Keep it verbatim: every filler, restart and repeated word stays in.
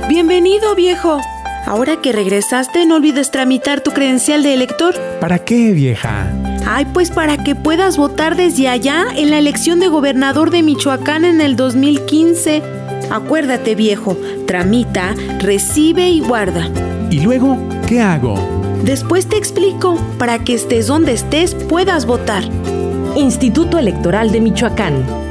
Bienvenido, viejo. Ahora que regresaste, no olvides tramitar tu credencial de elector. ¿Para qué, vieja? Ay, pues para que puedas votar desde allá en la elección de gobernador de Michoacán en el dos mil quince. Acuérdate, viejo, tramita, recibe y guarda. ¿Y luego qué hago? Después te explico, para que estés donde estés puedas votar. Instituto Electoral de Michoacán.